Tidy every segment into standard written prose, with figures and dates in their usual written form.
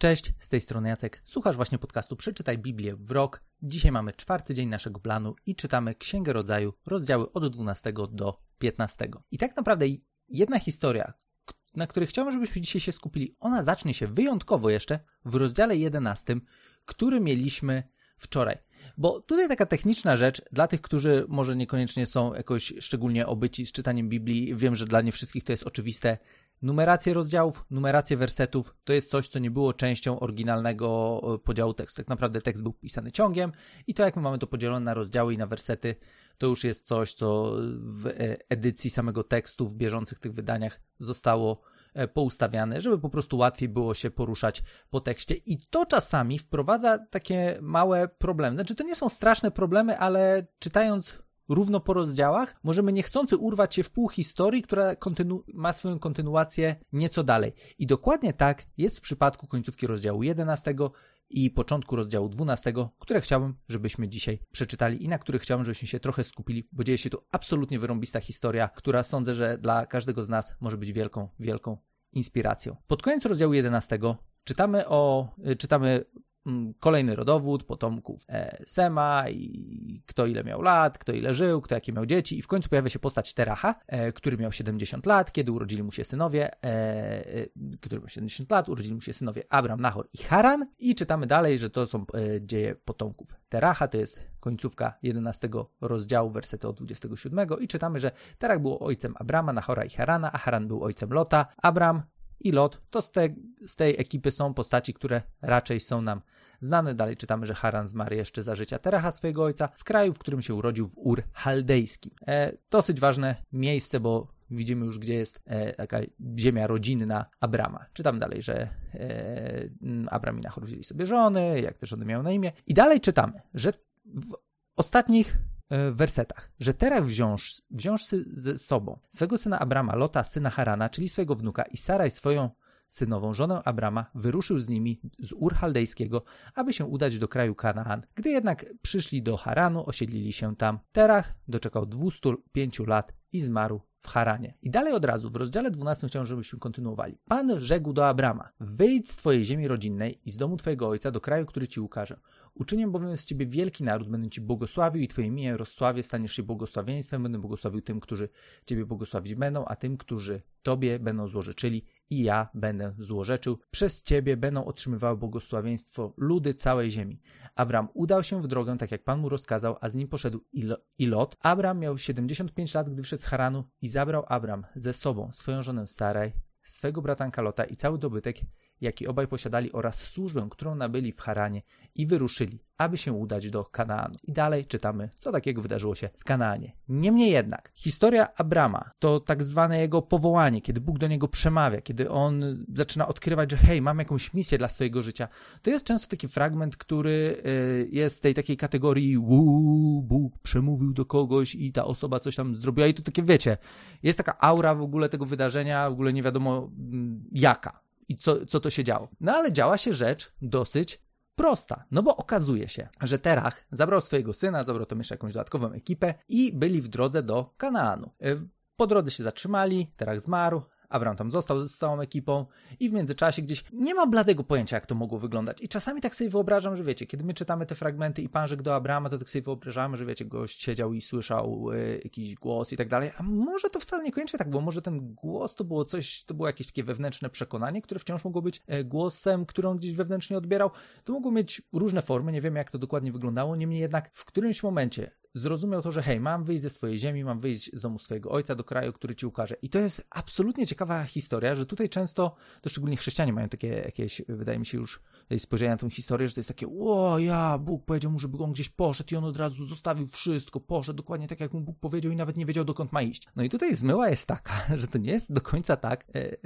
Cześć, z tej strony Jacek. Słuchasz właśnie podcastu Przeczytaj Biblię w rok. Dzisiaj mamy 4. dzień naszego planu i czytamy Księgę Rodzaju, rozdziały od 12 do 15. I tak naprawdę jedna historia, na której chciałbym, żebyśmy dzisiaj się skupili, ona zacznie się wyjątkowo jeszcze w rozdziale 11, który mieliśmy wczoraj. Bo tutaj taka techniczna rzecz dla tych, którzy może niekoniecznie są jakoś szczególnie obyci z czytaniem Biblii. Wiem, że dla nie wszystkich to jest oczywiste. Numerację rozdziałów, numerację wersetów to jest coś, co nie było częścią oryginalnego podziału tekstu. Tak naprawdę tekst był pisany ciągiem i to, jak my mamy to podzielone na rozdziały i na wersety, to już jest coś, co w edycji samego tekstu, w bieżących tych wydaniach zostało poustawiane, żeby po prostu łatwiej było się poruszać po tekście. I to czasami wprowadza takie małe problemy. Znaczy, to nie są straszne problemy, ale czytając równo po rozdziałach, możemy niechcący urwać się w pół historii, która ma swoją kontynuację nieco dalej. I dokładnie tak jest w przypadku końcówki rozdziału 11 i początku rozdziału 12, które chciałbym, żebyśmy dzisiaj przeczytali i na których chciałbym, żebyśmy się trochę skupili, bo dzieje się tu absolutnie wyrąbista historia, która sądzę, że dla każdego z nas może być wielką, wielką inspiracją. Pod koniec rozdziału 11 czytamy kolejny rodowód potomków Sema i kto ile miał lat, kto ile żył, kto jakie miał dzieci i w końcu pojawia się postać Teracha, który miał 70 lat, kiedy urodzili mu się synowie, urodzili mu się synowie Abram, Nahor i Haran i czytamy dalej, że to są dzieje potomków Teracha, to jest końcówka 11 rozdziału, wersety od 27 i czytamy, że Terach był ojcem Abrama, Nahora i Harana, a Haran był ojcem Lota. Abram i Lot to z tej ekipy są postaci, które raczej są nam znane. Dalej czytamy, że Haran zmarł jeszcze za życia Teracha, swojego ojca, w kraju, w którym się urodził, w Ur Chaldejskim. Dosyć ważne miejsce, bo widzimy już, gdzie jest taka ziemia rodzinna Abrama. Czytam dalej, że Abram i Nahor wzięli sobie żony, jak te żony miały na imię. I dalej czytamy, że w ostatnich wersetach, że Terach wziąwszy ze sobą swego syna Abrama, Lota, syna Harana, czyli swojego wnuka i Saraj, swoją synową, żonę Abrama, wyruszył z nimi z Ur Chaldejskiego, aby się udać do kraju Kanaan. Gdy jednak przyszli do Haranu, osiedlili się tam. Terach doczekał 205 lat i zmarł w Haranie. I dalej od razu w rozdziale 12 chciałem, żebyśmy kontynuowali. Pan rzekł do Abrama: wyjdź z twojej ziemi rodzinnej i z domu twojego ojca do kraju, który ci ukażę. Uczynię bowiem z ciebie wielki naród, będę ci błogosławił i twoje imię rozsławię, staniesz się błogosławieństwem, będę błogosławił tym, którzy ciebie błogosławić będą, a tym, którzy tobie będą złorzeczyli i ja będę złorzeczył. Przez ciebie będą otrzymywały błogosławieństwo ludy całej ziemi. Abram udał się w drogę, tak jak Pan mu rozkazał, a z nim poszedł i Lot. Abram miał 75 lat, gdy wszedł z Haranu i zabrał Abram ze sobą swoją żonę Saraj, swego bratanka Lota i cały dobytek, jaki obaj posiadali, oraz służbę, którą nabyli w Haranie i wyruszyli, aby się udać do Kanaanu. I dalej czytamy, co takiego wydarzyło się w Kanaanie. Niemniej jednak, historia Abrama to tak zwane jego powołanie, kiedy Bóg do niego przemawia, kiedy on zaczyna odkrywać, że hej, mam jakąś misję dla swojego życia. To jest często taki fragment, który jest z tej takiej kategorii Bóg przemówił do kogoś i ta osoba coś tam zrobiła i to takie, wiecie, jest taka aura w ogóle tego wydarzenia, w ogóle nie wiadomo jaka. I co to się działo. No ale działa się rzecz dosyć prosta, no bo okazuje się, że Terach zabrał swojego syna, zabrał tam jeszcze jakąś dodatkową ekipę i byli w drodze do Kanaanu. Po drodze się zatrzymali, Terach zmarł, Abram tam został z całą ekipą i w międzyczasie gdzieś nie ma bladego pojęcia, jak to mogło wyglądać. I czasami tak sobie wyobrażam, że wiecie, kiedy my czytamy te fragmenty i Pan rzekł do Abrama, to tak sobie wyobrażamy, że wiecie, gość siedział i słyszał jakiś głos i tak dalej. A może to wcale niekoniecznie tak było. Może ten głos to było coś, to było jakieś takie wewnętrzne przekonanie, które wciąż mogło być głosem, który on gdzieś wewnętrznie odbierał. To mogło mieć różne formy, nie wiem, jak to dokładnie wyglądało. Niemniej jednak w którymś momencie zrozumiał to, że hej, mam wyjść ze swojej ziemi, mam wyjść z domu swojego ojca do kraju, który ci ukaże. I to jest absolutnie ciekawa historia, że tutaj często, to szczególnie chrześcijanie mają takie jakieś, wydaje mi się już, spojrzenia na tę historię, że to jest takie, Bóg powiedział mu, żeby on gdzieś poszedł i on od razu zostawił wszystko, poszedł dokładnie tak, jak mu Bóg powiedział i nawet nie wiedział, dokąd ma iść. No i tutaj zmyła jest taka, że to nie jest do końca tak,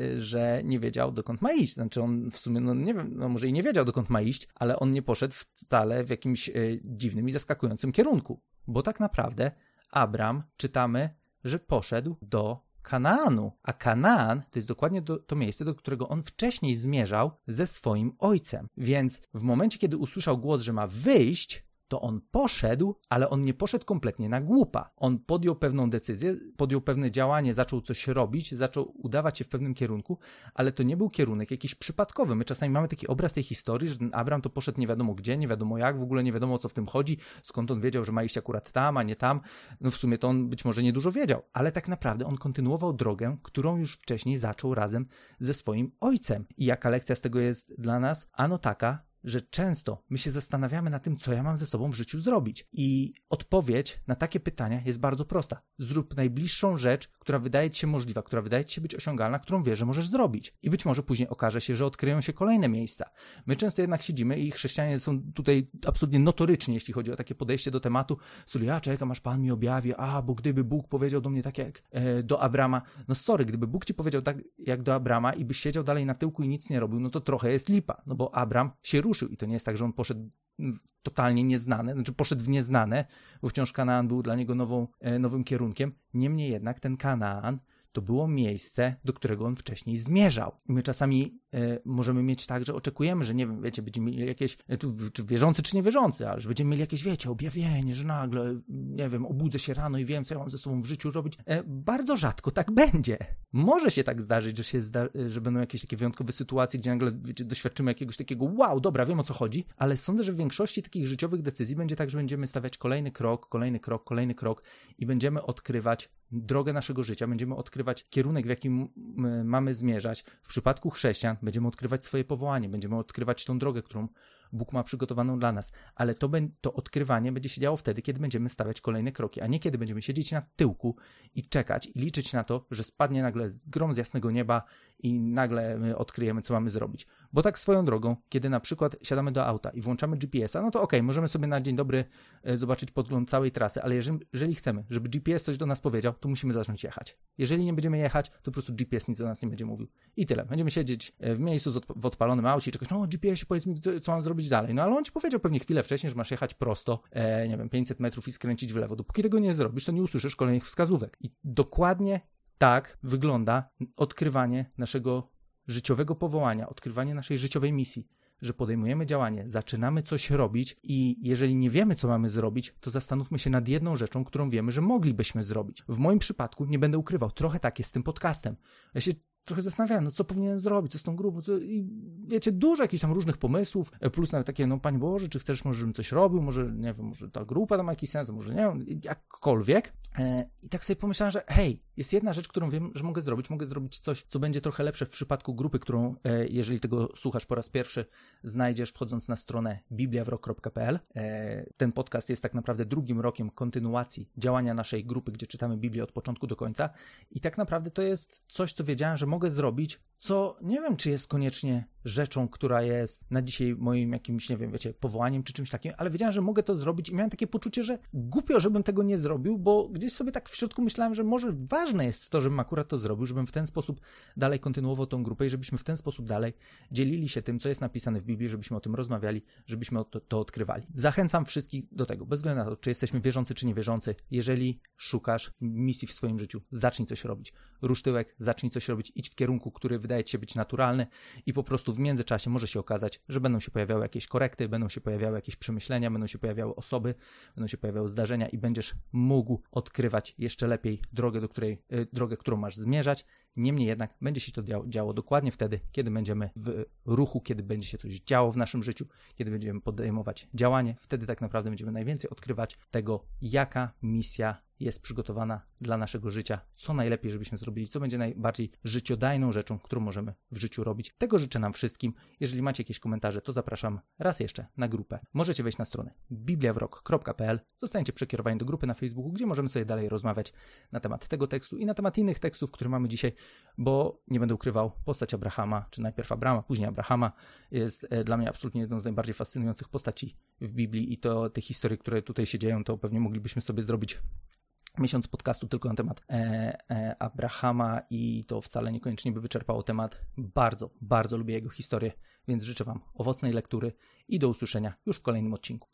że nie wiedział, dokąd ma iść. Znaczy on w sumie, no nie wiem, no może i nie wiedział, dokąd ma iść, ale on nie poszedł wcale w jakimś dziwnym i zaskakującym kierunku. Bo tak naprawdę Abram, czytamy, że poszedł do Kanaanu, a Kanaan to jest dokładnie to miejsce, do którego on wcześniej zmierzał ze swoim ojcem. Więc w momencie, kiedy usłyszał głos, że ma wyjść, to on poszedł, ale on nie poszedł kompletnie na głupa. On podjął pewną decyzję, podjął pewne działanie, zaczął coś robić, zaczął udawać się w pewnym kierunku, ale to nie był kierunek jakiś przypadkowy. My czasami mamy taki obraz tej historii, że ten Abram to poszedł nie wiadomo gdzie, nie wiadomo jak, w ogóle nie wiadomo o co w tym chodzi, skąd on wiedział, że ma iść akurat tam, a nie tam. No w sumie to on być może niedużo wiedział, ale tak naprawdę on kontynuował drogę, którą już wcześniej zaczął razem ze swoim ojcem. I jaka lekcja z tego jest dla nas? Ano taka, że często my się zastanawiamy nad tym, co ja mam ze sobą w życiu zrobić. I odpowiedź na takie pytania jest bardzo prosta. Zrób najbliższą rzecz, która wydaje ci się możliwa, która wydaje ci się być osiągalna, którą wiesz, że możesz zrobić. I być może później okaże się, że odkryją się kolejne miejsca. My często jednak siedzimy i chrześcijanie są tutaj absolutnie notoryczni, jeśli chodzi o takie podejście do tematu. Ja czekam, aż Pan mi objawi, bo gdyby Bóg powiedział do mnie tak jak do Abrama. No sorry, gdyby Bóg ci powiedział tak jak do Abrama i byś siedział dalej na tyłku i nic nie robił, no to trochę jest lipa. No bo Abram się ruszył i to nie jest tak, że on poszedł totalnie nieznane, znaczy poszedł w nieznane, bo wciąż Kanaan był dla niego nowym kierunkiem. Niemniej jednak ten Kanaan to było miejsce, do którego on wcześniej zmierzał. I my czasami możemy mieć tak, że oczekujemy, że nie wiem, wiecie, będziemy mieli jakieś, czy wierzący, czy niewierzący, ale że będziemy mieli jakieś, wiecie, objawienie, że nagle, nie wiem, obudzę się rano i wiem, co ja mam ze sobą w życiu robić. Bardzo rzadko tak będzie. Może się tak zdarzyć, że będą jakieś takie wyjątkowe sytuacje, gdzie nagle, wiecie, doświadczymy jakiegoś takiego, wow, dobra, wiem o co chodzi, ale sądzę, że w większości takich życiowych decyzji będzie tak, że będziemy stawiać kolejny krok i będziemy odkrywać drogę naszego życia, będziemy odkrywać kierunek, w jakim mamy zmierzać. W przypadku chrześcijan będziemy odkrywać swoje powołanie, będziemy odkrywać tą drogę, którą Bóg ma przygotowaną dla nas, ale to odkrywanie będzie się działo wtedy, kiedy będziemy stawiać kolejne kroki, a nie kiedy będziemy siedzieć na tyłku i czekać i liczyć na to, że spadnie nagle grom z jasnego nieba i nagle my odkryjemy, co mamy zrobić. Bo tak swoją drogą, kiedy na przykład siadamy do auta i włączamy GPS-a, no to okej, możemy sobie na dzień dobry zobaczyć podgląd całej trasy, ale jeżeli chcemy, żeby GPS coś do nas powiedział, to musimy zacząć jechać. Jeżeli nie będziemy jechać, to po prostu GPS nic do nas nie będzie mówił. I tyle. Będziemy siedzieć w miejscu w odpalonym aucie i czekać, GPS-ie powiedz mi, co mam zrobić dalej. No ale on ci powiedział pewnie chwilę wcześniej, że masz jechać prosto, 500 metrów i skręcić w lewo. Dopóki tego nie zrobisz, to nie usłyszysz kolejnych wskazówek. I dokładnie tak wygląda odkrywanie naszego życiowego powołania, odkrywanie naszej życiowej misji, że podejmujemy działanie, zaczynamy coś robić i jeżeli nie wiemy, co mamy zrobić, to zastanówmy się nad jedną rzeczą, którą wiemy, że moglibyśmy zrobić. W moim przypadku, nie będę ukrywał, trochę tak jest z tym podcastem. Ja się trochę zastanawiałem, co powinienem zrobić, co z tą grupą, i wiecie, dużo jakichś tam różnych pomysłów, plus nawet takie, Panie Boże, czy chcesz, może żebym coś robił, może, nie wiem, może ta grupa tam ma jakiś sens, może nie wiem, jakkolwiek. I tak sobie pomyślałem, że hej, jest jedna rzecz, którą wiem, że mogę zrobić coś, co będzie trochę lepsze w przypadku grupy, którą, jeżeli tego słuchasz po raz pierwszy, znajdziesz wchodząc na stronę bibliawrok.pl. Ten podcast jest tak naprawdę drugim rokiem kontynuacji działania naszej grupy, gdzie czytamy Biblię od początku do końca i tak naprawdę to jest coś, co wiedziałem, że mogę zrobić, co nie wiem, czy jest koniecznie rzeczą, która jest na dzisiaj moim jakimś, nie wiem, wiecie, powołaniem czy czymś takim, ale wiedziałem, że mogę to zrobić i miałem takie poczucie, że głupio, żebym tego nie zrobił, bo gdzieś sobie tak w środku myślałem, że może ważne jest to, żebym akurat to zrobił, żebym w ten sposób dalej kontynuował tą grupę i żebyśmy w ten sposób dalej dzielili się tym, co jest napisane w Biblii, żebyśmy o tym rozmawiali, żebyśmy to odkrywali. Zachęcam wszystkich do tego, bez względu na to, czy jesteśmy wierzący, czy niewierzący. Jeżeli szukasz misji w swoim życiu, zacznij coś robić. Rusz tyłek, zacznij coś robić, idź w kierunku, który wydaje ci się być naturalny i po prostu w międzyczasie może się okazać, że będą się pojawiały jakieś korekty, będą się pojawiały jakieś przemyślenia, będą się pojawiały osoby, będą się pojawiały zdarzenia i będziesz mógł odkrywać jeszcze lepiej drogę, którą masz zmierzać. Niemniej jednak będzie się to działo dokładnie wtedy, kiedy będziemy w ruchu, kiedy będzie się coś działo w naszym życiu, kiedy będziemy podejmować działanie. Wtedy tak naprawdę będziemy najwięcej odkrywać tego, jaka misja jest przygotowana dla naszego życia, co najlepiej, żebyśmy zrobili, co będzie najbardziej życiodajną rzeczą, którą możemy w życiu robić. Tego życzę nam wszystkim. Jeżeli macie jakieś komentarze, to zapraszam raz jeszcze na grupę. Możecie wejść na stronę bibliawrok.pl, zostaniecie przekierowani do grupy na Facebooku, gdzie możemy sobie dalej rozmawiać na temat tego tekstu i na temat innych tekstów, które mamy dzisiaj, bo nie będę ukrywał, postać Abrahama, czy najpierw Abrama, później Abrahama, jest dla mnie absolutnie jedną z najbardziej fascynujących postaci w Biblii i to te historie, które tutaj się dzieją, to pewnie moglibyśmy sobie zrobić miesiąc podcastu tylko na temat Abrahama i to wcale niekoniecznie by wyczerpało temat. Bardzo, bardzo lubię jego historię, więc życzę Wam owocnej lektury i do usłyszenia już w kolejnym odcinku.